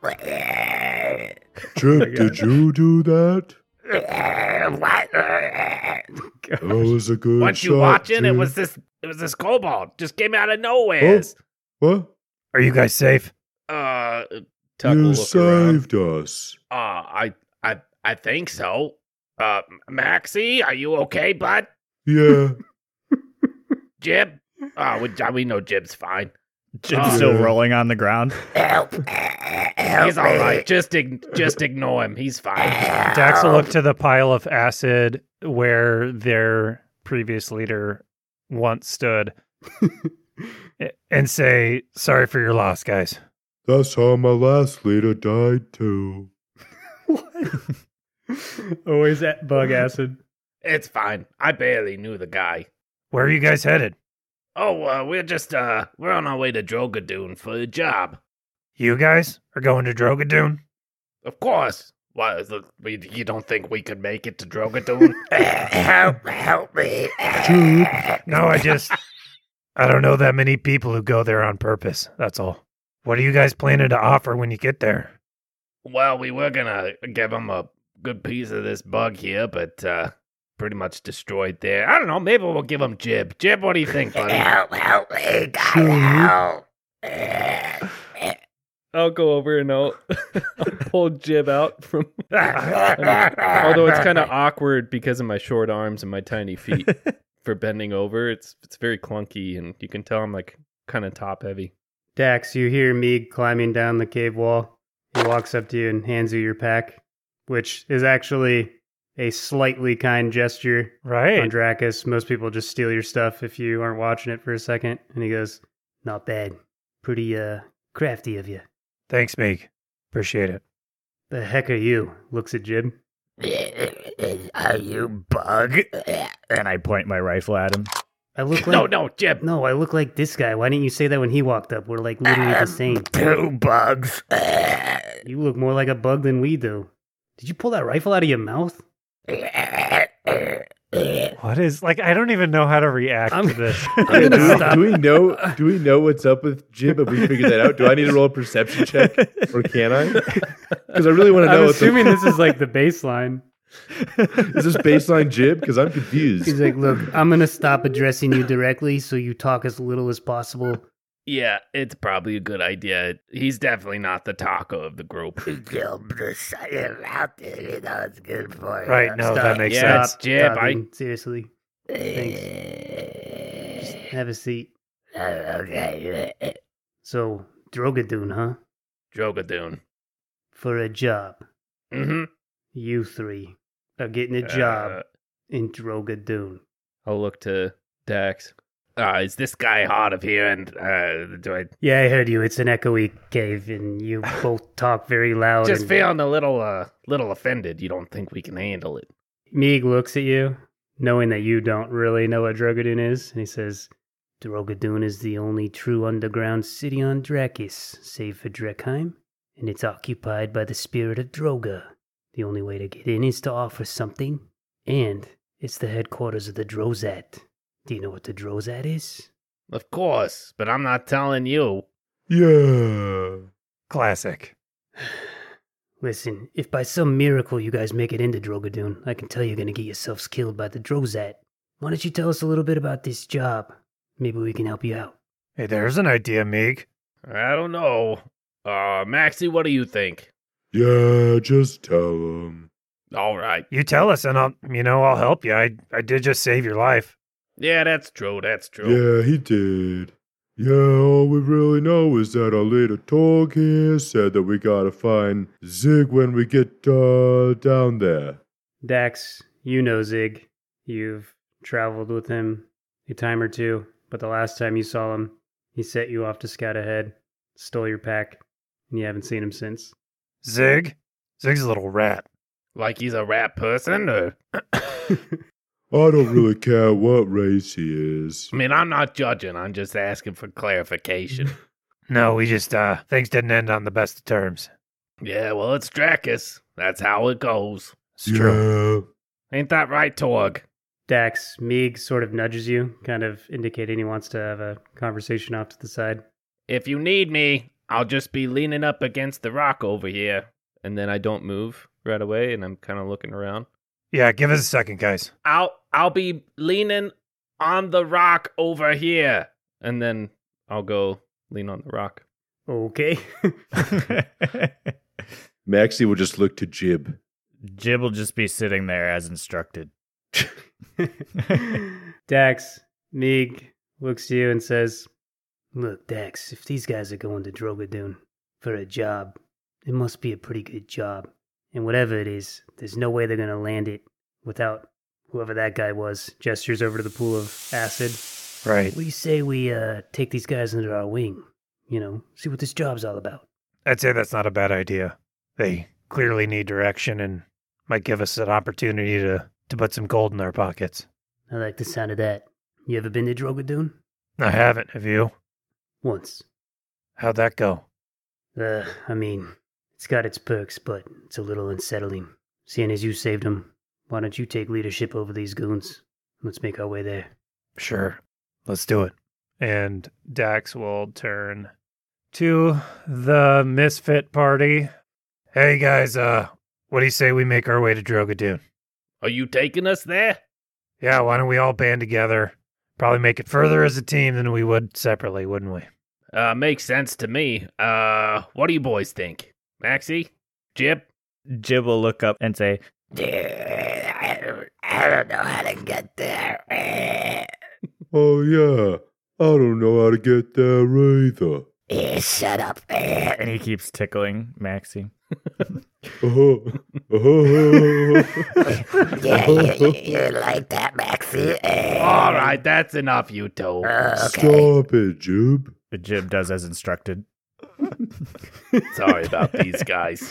Chip, did you do that? What? That was a good Weren't shot, you watching? It Chip. was this it was this kobold. Just came out of nowhere. What? Are you guys safe? Uh Tuck will You look around. saved us. uh I I I think so. Uh Maxie, are you okay, bud? Yeah. Jib? Oh, we, we know Jib's fine. Jim's Oh. still rolling on the ground. Help. Help He's all me. right. Just ig- just ignore him. He's fine. Dax will look to the pile of acid where their previous leader once stood and say, sorry for your loss, guys. That's how my last leader died too. Always at bug acid. It's fine. I barely knew the guy. Where are you guys headed? Oh, uh, we're just uh we're on our way to Drogadoon for a job. You guys are going to Drogadoon? Of course. Why is the, we, you don't think we could make it to Drogadoon? Help, help me. No, I just, I don't know that many people who go there on purpose. That's all. What are you guys planning to offer when you get there? Well, we were gonna give him a good piece of this bug here, but uh pretty much destroyed there. I don't know, maybe we'll give him Jib. Jib, what do you think, buddy? Help, help me. God, help. I'll go over and I'll, I'll pull Jib out from. Although it's kind of awkward because of my short arms and my tiny feet for bending over. It's it's very clunky, and you can tell I'm like kind of top heavy. Dax, you hear Meeg climbing down the cave wall. He walks up to you and hands you your pack, which is actually a slightly kind gesture on Right. Dracus. Most people just steal your stuff if you aren't watching it for a second. And he goes, not bad. Pretty uh crafty of you. Thanks, Meek. Appreciate it. The heck are you? Looks at Jib. Are you bug? And I point my rifle at him. I look like No, no, Jib. No, I look like this guy. Why didn't you say that when he walked up? We're like literally the same. Two bugs. You look more like a bug than we do. Did you pull that rifle out of your mouth? What is, like, I don't even know how to react I'm- to this. I'm Do gonna we, stop. do we know? Do we know what's up with Jib? Have we figured that out? Do I need to roll a perception check, or can I? Because I really want to know. I'm what the- assuming this is like the baseline. is this baseline Jib? Because I'm confused. He's like, look, I'm going to stop addressing you directly so you talk as little as possible. Yeah, it's probably a good idea. He's definitely not the taco of the group. Kill the silent out there. You know it's good for you. Right, no, Stop. that makes Yeah. sense. Stop Jib, I- talking. Seriously. Just have a seat. Okay. So, Drogadoon, huh? Drogadoon. For a job. Mm-hmm. You three are getting a job Uh, in Drogadoon. I'll look to Dax. uh, is this guy hard of hearing? Uh, do I Yeah, I heard you. It's an echoey cave, and you both talk very loud. just and feeling a little, uh, little offended? You don't think we can handle it? Meeg looks at you, knowing that you don't really know what Drogadoon is, and he says, Drogadoon is the only true underground city on Drakis, save for Drekheim, and it's occupied by the spirit of Droga. The only way to get in is to offer something, and it's the headquarters of the Drozat. Do you know what the Drozat is? Of course, but I'm not telling you. Yeah. Classic. Listen, if by some miracle you guys make it into Drogadoon, I can tell you're gonna get yourselves killed by the Drozat. Why don't you tell us a little bit about this job? Maybe we can help you out. Hey, there's an idea, Meek. I don't know. Uh, Maxie, what do you think? Yeah, just tell him. All right. You tell us, and I'll, you know, I'll help you. I, I did just save your life. Yeah, that's true, that's true. Yeah, he did. Yeah, all we really know is that our leader Torg here said that we gotta find Zig when we get uh, down there. Dax, you know Zig. You've traveled with him a time or two, but the last time you saw him, he set you off to scout ahead, stole your pack, and you haven't seen him since. Zig? Zig's a little rat. Like he's a rat person, or... I don't really care what race he is. I mean, I'm not judging, I'm just asking for clarification. No, we just, uh, things didn't end on the best of terms. Yeah, well, it's Dracus. That's how it goes. It's true. Yeah. Ain't that right, Torg? Dax, Meeg sort of nudges you, kind of indicating he wants to have a conversation off to the side. If you need me, I'll just be leaning up against the rock over here. And then I don't move right away, and I'm kind of looking around. Yeah, give us a second, guys. I'll I'll be leaning on the rock over here. And then I'll go lean on the rock. Okay. Maxie will just look to Jib. Jib will just be sitting there as instructed. Dax, Meeg looks to you and says, "Look, Dax, if these guys are going to Drogadoon for a job, it must be a pretty good job. And whatever it is, there's no way they're going to land it without whoever that guy was." Gestures over to the pool of acid. Right. "What do you say we uh, take these guys under our wing? You know, see what this job's all about." I'd say that's not a bad idea. They clearly need direction and might give us an opportunity to, to put some gold in our pockets. I like the sound of that. You ever been to Drogadoon? I haven't, have you? Once. How'd that go? Uh, I mean, it's got its perks, but it's a little unsettling. Seeing as you saved them, why don't you take leadership over these goons? Let's make our way there. Sure. Let's do it. And Dax will turn to the misfit party. Hey, guys, uh, what do you say we make our way to Drogadoon? Are you taking us there? Yeah, why don't we all band together? Probably make it further as a team than we would separately, wouldn't we? Uh, makes sense to me. Uh, what do you boys think? Maxie? Jib? Jib will look up and say, I don't know how to get there. Oh, yeah. I don't know how to get there either. Eh, shut up. and he keeps tickling Maxie. Uh-huh. Uh-huh. Yeah, you, you, you like that, Maxie? Eh. All right, that's enough, you two. Uh, okay. Stop it, Jib. But Jib does as instructed. Sorry about these guys.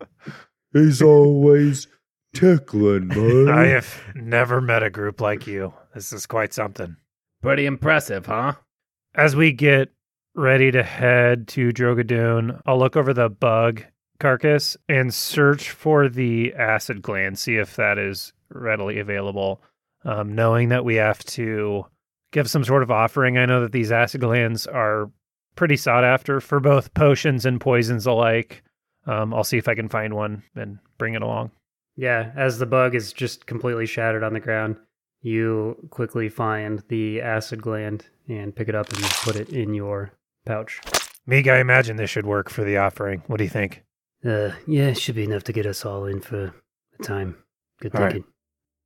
He's always tickling, man. I have never met a group like you. This is quite something. Pretty impressive, huh? As we get ready to head to Drogadoon, I'll look over the bug carcass and search for the acid gland, see if that is readily available. Um, knowing that we have to give some sort of offering, I know that these acid glands are pretty sought after for both potions and poisons alike. Um, I'll see if I can find one and bring it along. Yeah, as the bug is just completely shattered on the ground, you quickly find the acid gland and pick it up and put it in your pouch. Meeg, I imagine this should work for the offering. What do you think? Uh, yeah, it should be enough to get us all in for a time. Good All right. thinking.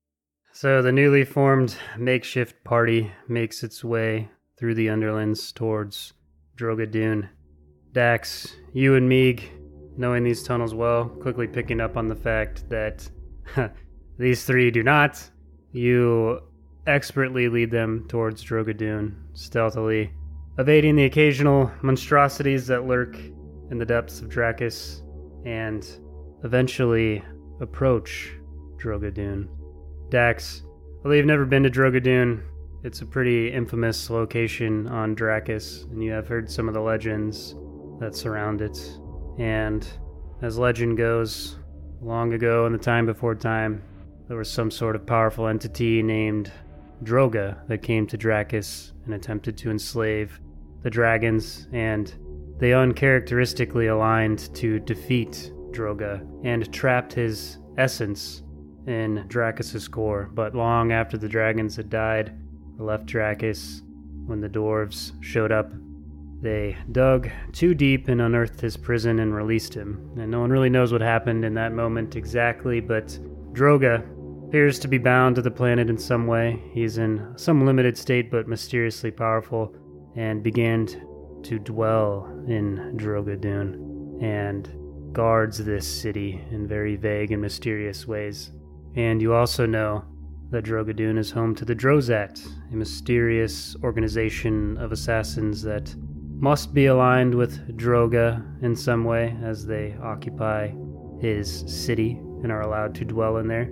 So the newly formed makeshift party makes its way through the Underlands towards Drogadoon. Dax, you and Meeg, knowing these tunnels well, quickly picking up on the fact that these three do not. You expertly lead them towards Drogadoon, stealthily, evading the occasional monstrosities that lurk in the depths of Dracus, and eventually approach Drogadoon. Dax, although you've never been to Drogadoon, it's a pretty infamous location on Dracus, and you have heard some of the legends that surround it. And as legend goes, long ago in the time before time, there was some sort of powerful entity named Droga that came to Dracus and attempted to enslave the dragons, and they uncharacteristically aligned to defeat Droga and trapped his essence in Dracus's core. But long after the dragons had died or left Dracus, when the dwarves showed up, they dug too deep and unearthed his prison and released him. And no one really knows what happened in that moment exactly, but Droga appears to be bound to the planet in some way. He's in some limited state but mysteriously powerful, and began to dwell in Drogadun and guards this city in very vague and mysterious ways. And you also know that Drogadun is home to the Drozat, a mysterious organization of assassins that must be aligned with Droga in some way, as they occupy his city and are allowed to dwell in there.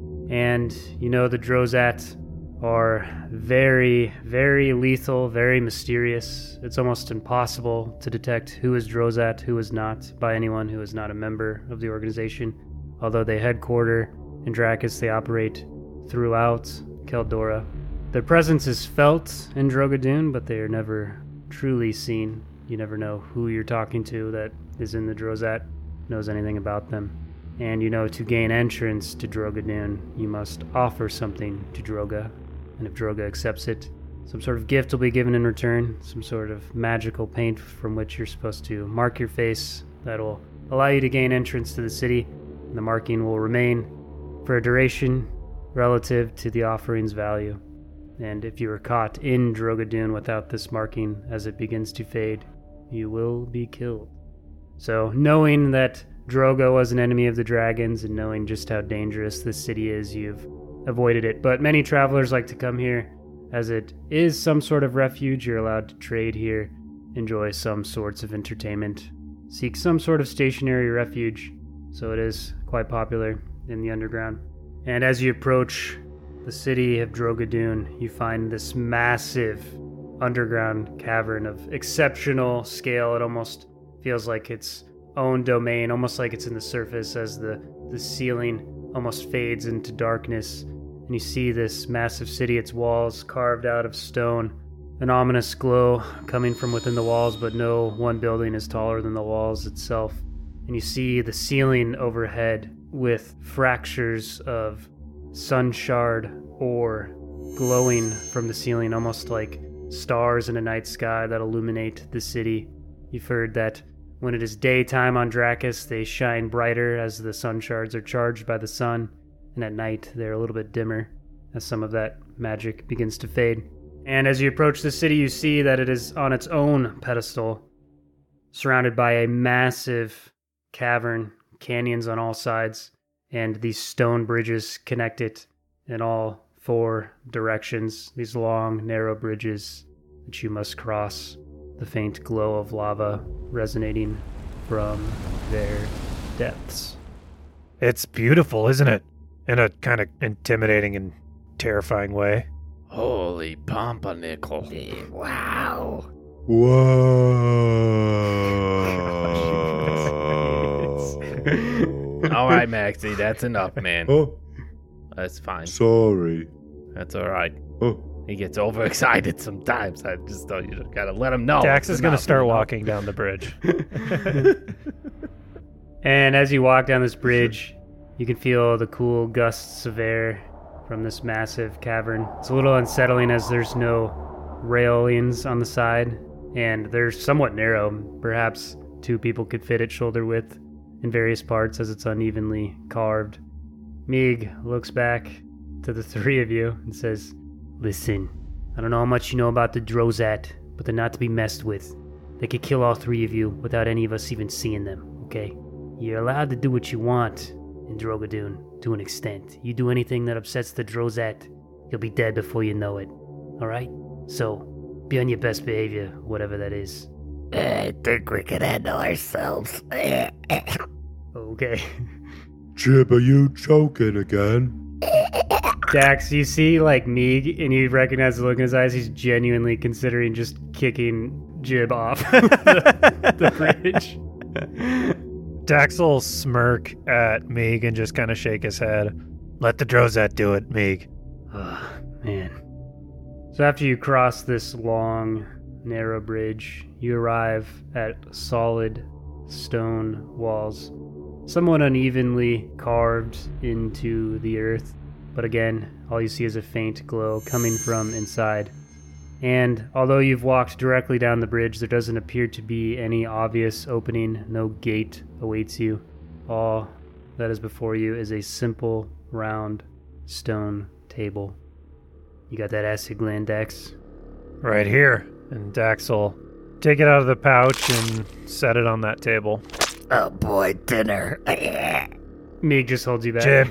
And you know the Drozat are very, very lethal, very mysterious. It's almost impossible to detect who is Drozat, who is not, by anyone who is not a member of the organization. Although they headquarter in Drakis, they operate throughout Keldora. Their presence is felt in Drogadun, but they are never truly seen. You never know who you're talking to that is in the Drozat, knows anything about them. And you know to gain entrance to Drogadun, you must offer something to Droga. And if Droga accepts it, some sort of gift will be given in return, some sort of magical paint from which you're supposed to mark your face that will allow you to gain entrance to the city. And the marking will remain for a duration relative to the offering's value. And if you are caught in Drogadun without this marking as it begins to fade, you will be killed. So, knowing that Droga was an enemy of the dragons and knowing just how dangerous this city is, you've avoided it. But many travelers like to come here, as it is some sort of refuge. You're allowed to trade here, enjoy some sorts of entertainment, seek some sort of stationary refuge. So it is quite popular in the underground. And as you approach the city of Drogadun, you find this massive underground cavern of exceptional scale. It almost feels like its own domain, almost like it's in the surface, as the, the ceiling almost fades into darkness. And you see this massive city, its walls carved out of stone, an ominous glow coming from within the walls, but no one building is taller than the walls itself. And you see the ceiling overhead with fractures of sun shard ore glowing from the ceiling, almost like stars in a night sky that illuminate the city. You've heard that when it is daytime on Drakis, they shine brighter as the sun shards are charged by the sun, and at night they're a little bit dimmer as some of that magic begins to fade. And as you approach the city, you see that it is on its own pedestal, surrounded by a massive cavern, canyons on all sides, and these stone bridges connect it in all four directions, these long, narrow bridges that you must cross, the faint glow of lava resonating from their depths. It's beautiful, isn't it? In a kind of intimidating and terrifying way. Holy pumpernickel. Wow. Whoa. All right, Maxie, that's enough, man. Oh, That's fine. sorry. That's all right. Oh. He gets overexcited sometimes. I just thought you just gotta let him know. Dax it's is going to enough, start you know? walking down the bridge. And as you walk down this bridge, you can feel the cool gusts of air from this massive cavern. It's a little unsettling as there's no railings on the side, and they're somewhat narrow. Perhaps two people could fit at shoulder width in various parts as it's unevenly carved. Meeg looks back to the three of you and says, "Listen, I don't know how much you know about the Drozat, but they're not to be messed with. They could kill all three of you without any of us even seeing them, okay? You're allowed to do what you want in Drogadun, to an extent. You do anything that upsets the Drozat, you'll be dead before you know it, alright? So, be on your best behavior, whatever that is." I think we can handle ourselves. Okay. Jib, are you choking again? Dax, you see, like, Meeg, and you recognize the look in his eyes. He's genuinely considering just kicking Jib off the, the bridge. Dax will smirk at Meeg and just kind of shake his head. Let the Drozat do it, Meeg. Oh, man. So after you cross this long, narrow bridge, you arrive at solid stone walls, somewhat unevenly carved into the earth. But again, all you see is a faint glow coming from inside. And although you've walked directly down the bridge, there doesn't appear to be any obvious opening. No gate awaits you. All that is before you is a simple, round stone table. You got that acid gland, Dax? Right here. And Dax will take it out of the pouch and set it on that table. Oh boy, dinner. Meeg just holds you back. Jib.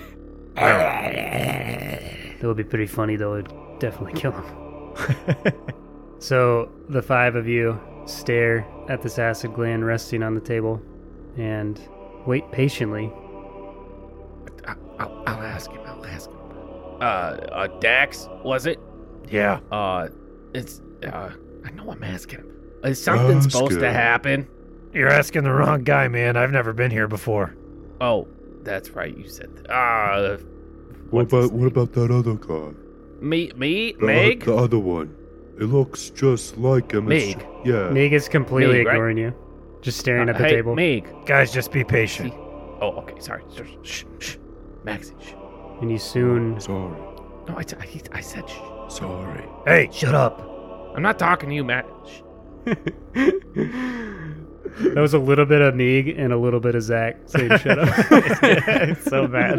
That would be pretty funny, though. It'd definitely kill him. So the five of you stare at this acid gland resting on the table and wait patiently. I, I'll, I'll ask him. I'll ask him. Uh, uh, Dax, was it? Yeah. Uh, it's, uh, I know I'm asking him. Is something Ask supposed to him. happen? You're asking the wrong guy, man. I've never been here before. Oh, that's right. You said that. Uh, What what's his about what about that other guy? me, me, The, Meg? the other one. It looks just like him. It's- Meg. Yeah. Meeg is completely Meg, right? ignoring you, just staring Uh, at the hey, table. Meg. Guys, just be patient. Oh, okay. Sorry. Shh, shh, shh. Maxie, shh. And you soon. Sorry. No, I, I, I said shh. Sorry. Hey, Shut up. I'm not talking to you, Matt. Shh. That was a little bit of Meeg and a little bit of Zach saying shut up. It's so bad.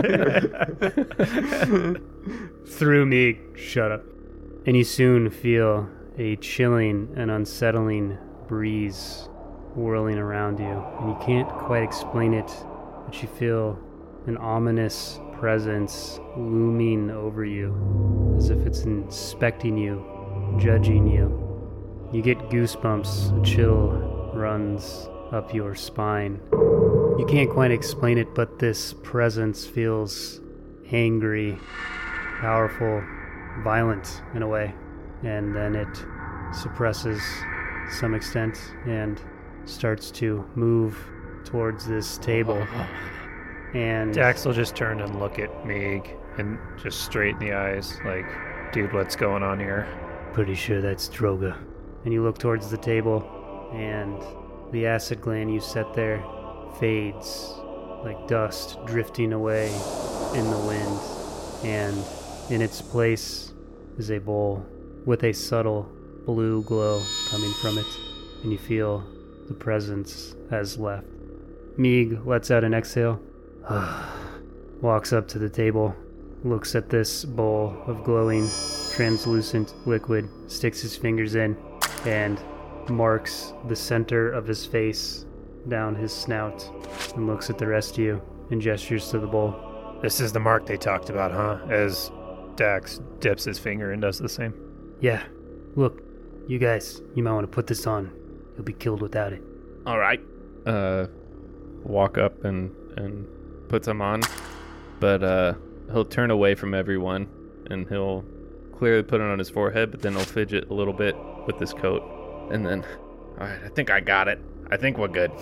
Through Meeg, shut up. And you soon feel a chilling and unsettling breeze whirling around you. And you can't quite explain it, but you feel an ominous presence looming over you, as if it's inspecting you, judging you. You get goosebumps, a chill runs up your spine. You can't quite explain it, but this presence feels angry, powerful, violent in a way. And then it suppresses to some extent and starts to move towards this table. And Dax will just turn and look at Meeg and just straight in the eyes, like, dude, what's going on here? pretty sure that's Droga. And you look towards the table, and the acid gland you set there fades like dust drifting away in the wind. And in its place is a bowl with a subtle blue glow coming from it, and you feel the presence has left. Meeg lets out an exhale, walks up to the table, looks at this bowl of glowing, translucent liquid, sticks his fingers in, and marks the center of his face down his snout, and looks at the rest of you and gestures to the bowl. This is the mark they talked about, huh? As Dax dips his finger and does the same. Yeah, look, you guys, you might want to put this on. You'll be killed without it. All right. uh, walk up and and put some on, but uh, he'll turn away from everyone and he'll clearly put it on his forehead, but then he'll fidget a little bit with his coat, and then, All right. I think I got it. I think we're good.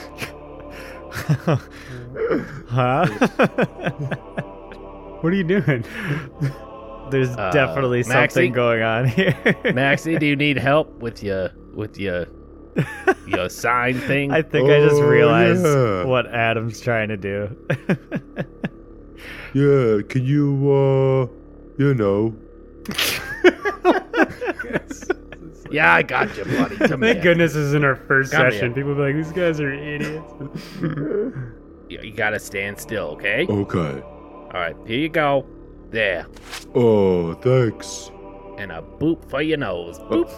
Huh? What are you doing? There's Uh, definitely Maxie? something going on here. Maxie, do you need help with your with your your sign thing? I think I just Oh, realized yeah. what Adam's trying to do. Yeah, can you, uh, you know, Yeah, I got you, buddy. Come Thank here. goodness this isn't our first Come session. here. People be like, these guys are idiots. You, you gotta stand still, okay? okay. All right, here you go. There, Oh, thanks. and a boop for your nose. Boop.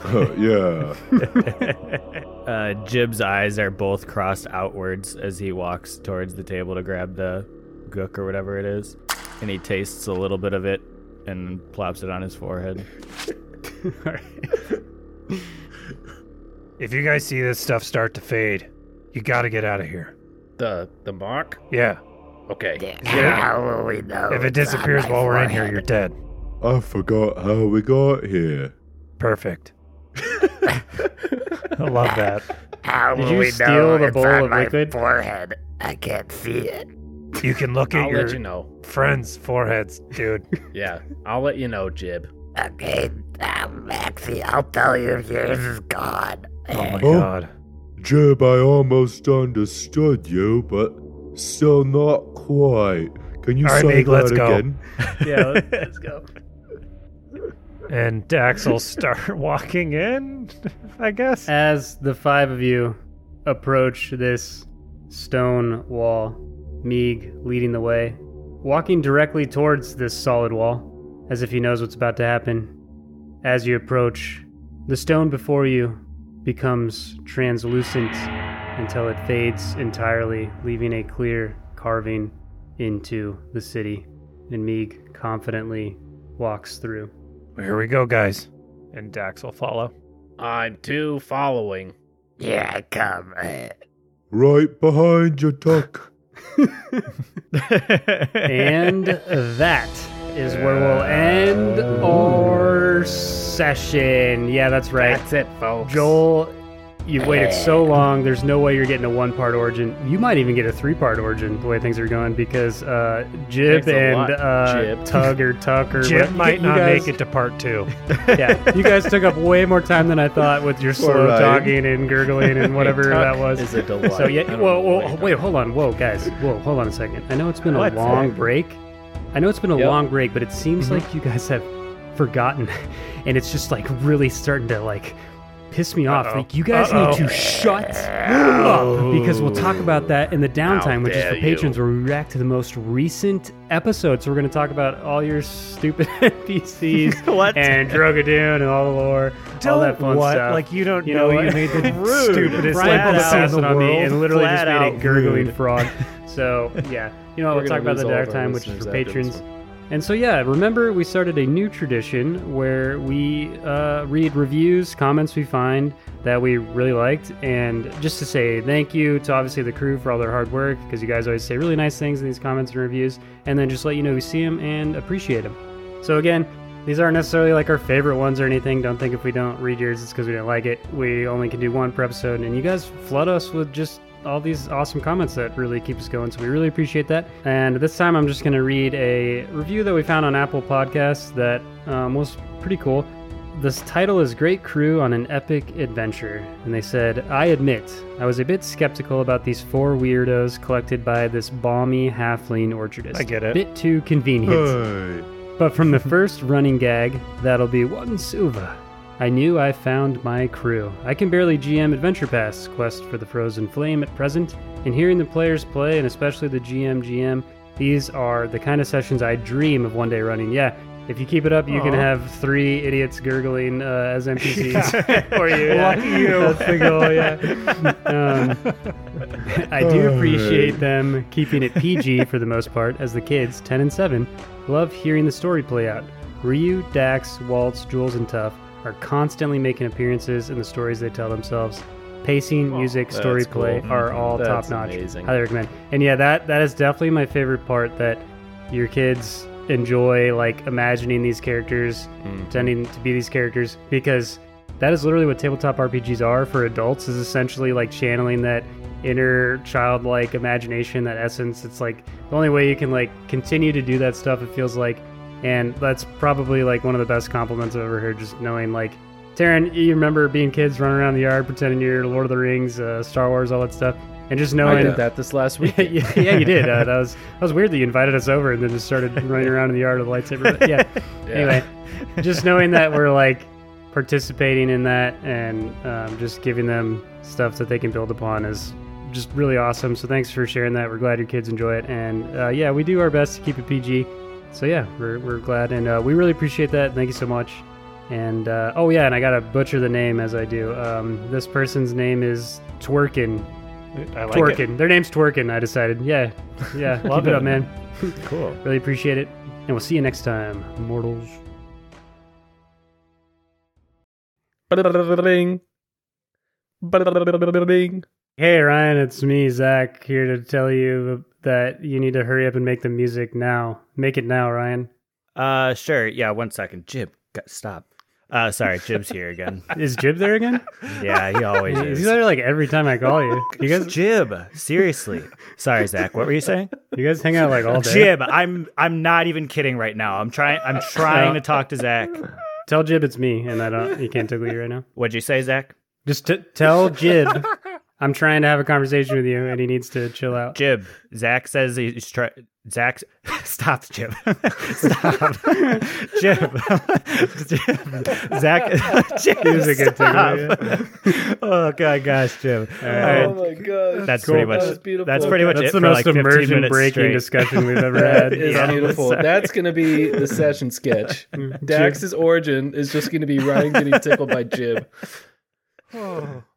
Yeah. uh, Jib's eyes are both crossed outwards as he walks towards the table to grab the gook or whatever it is. And he tastes a little bit of it and plops it on his forehead. If you guys see this stuff start to fade, you gotta get out of here. The the mark. Yeah. Okay. How will we know? If it it's on disappears my while we're in here, forehead? you're dead. I forgot how we got here. Perfect. I love that. How Did will you we steal know the it's bowl on of my liquid? forehead? I can't see it. You can look at I'll your let you know. friends' foreheads, dude. Yeah, I'll let you know, Jib. Okay, um, Maxie, I'll tell you if yours is gone. Oh my Oh. god. Jib, I almost understood you, but still not quite. Can you All right, say Meg, that let's go. again? Yeah, let's go. And Dax will start walking in, I guess. As the five of you approach this stone wall, Meeg leading the way, walking directly towards this solid wall, as if he knows what's about to happen. As you approach, the stone before you becomes translucent until it fades entirely, leaving a clear carving into the city. And Meeg confidently walks through. Here we go, guys. And Dax will follow. I'm too following. Yeah, come. Right behind you, Tuck. And that is where we'll end our session. Yeah, that's right. That's it, folks. Joel, you've waited so long. There's no way you're getting a one-part origin. You might even get a three-part origin the way things are going because uh, Jib Thanks a and lot, uh, Jib. Tug or Tuck or Jib whatever- might you not guys- make it to part two. Yeah, you guys took up way more time than I thought with your slow Ryan. talking and gurgling and whatever Tuck that was. is a delight. So I yeah, don't whoa, know whoa, what you're wait, talking hold on, whoa, guys, whoa, hold on a second. I know it's been a What? long break. I know it's been a Yep. long break, but it seems like you guys have forgotten, and it's just like really starting to like piss me off. Uh-oh. Like you guys Uh-oh. need to shut up because we'll talk about that in the downtime, which is for dare patrons, you. where we react to the most recent episodes. So we're going to talk about all your stupid N P Cs What? and Drogadoon and all the lore, all that fun what? stuff. Like you don't You know, know you what? made the Rude. stupidest Brian pulled a episode in fast the one on me world. and literally Flat just made a out gurgling rude. frog. So yeah, you know, We're we'll talk gonna about the lose all dark of our time, which is listeners for after this patrons. one. And so yeah, remember we started a new tradition where we uh, read reviews, comments we find that we really liked, and just to say thank you to obviously the crew for all their hard work, because you guys always say really nice things in these comments and reviews, and then just let you know we see them and appreciate them. So again, these aren't necessarily like our favorite ones or anything. Don't think if we don't read yours, it's because we didn't like it. We only can do one per episode, and you guys flood us with just all these awesome comments that really keep us going. So we really appreciate that. And this time I'm just going to read a review that we found on Apple Podcasts that um, was pretty cool. This title is Great Crew on an Epic Adventure. And they said, I admit, I was a bit skeptical about these four weirdos collected by this balmy halfling orchardist. I get it. Bit too convenient. But from the first running gag, that'll be one silver, I knew I found my crew. I can barely G M Adventure Pass, Quest for the Frozen Flame at present, and hearing the players play, and especially the G M G M, these are the kind of sessions I dream of one day running. Yeah, if you keep it up, you can Aw. have three idiots gurgling uh, as N P Cs Yeah. for you. Yeah. Lucky you. That's the goal, yeah. Um, I do appreciate them keeping it P G for the most part, as the kids, ten and seven, love hearing the story play out. Ryu, Dax, Waltz, Jules, and Tuff are constantly making appearances in the stories they tell themselves. Pacing, music, that's story cool. play are all That's top notch. amazing. Highly recommend. And yeah, that that is definitely my favorite part, that your kids enjoy like imagining these characters, Mhm. pretending to be these characters, because that is literally what tabletop R P Gs are for adults, is essentially like channeling that inner childlike imagination, that essence. It's like the only way you can like continue to do that stuff, it feels like. And that's probably like one of the best compliments I've ever heard, just knowing like, Taryn, you remember being kids running around the yard pretending you're Lord of the Rings, uh, Star Wars, all that stuff, and just I knowing did that this last week. yeah, yeah, you did. Uh, that was that was weird that you invited us over and then just started running around in the yard with a lightsaber. But yeah. Anyway, just knowing that we're like participating in that and um, just giving them stuff that they can build upon is just really awesome. So thanks for sharing that. We're glad your kids enjoy it, and uh, yeah, we do our best to keep it P G. So yeah, we're we're glad, and uh, we really appreciate that. Thank you so much. And uh, oh yeah, and I gotta butcher the name as I do. Um, this person's name is Twerkin. I like Twerkin. Their name's Twerkin, I decided. Yeah. Yeah. Love it up, man. Cool. Really appreciate it. And we'll see you next time, mortals. Ba-da-da-da-da-ding. Ba-da-da-da-da-da-ding. Hey, Ryan, it's me, Zach, here to tell you that you need to hurry up and make the music now. Make it now, Ryan. Uh, sure. Yeah, one second. Jib, g- stop. Uh, sorry, Jib's here again. Is Jib there again? Yeah, he always He's is. there like every time I call you. You guys, Jib, seriously. Sorry, Zach. What were you saying? you guys hang out like all day. Jib, I'm I'm not even kidding right now. I'm trying I'm trying to talk to Zach. Tell Jib it's me, and I don't. You can't tickle you right now. What'd you say, Zach? Just t- tell Jib I'm trying to have a conversation with you, and he needs to chill out. Jib, Zach says he's trying. Zach, stop, Jib. Stop, Jib. Jib. Zach, Jib. He was a good stop. takeaway. Oh god, gosh, Jib. All right. Oh my gosh. That's Cool. pretty much. That was beautiful. That's pretty much That's it the for most like fifteen immersion minutes breaking straight. discussion we've ever That had. is Yeah. beautiful. Sorry. That's going to be the session sketch. Dax's origin is just going to be Ryan getting tickled by Jib. Oh.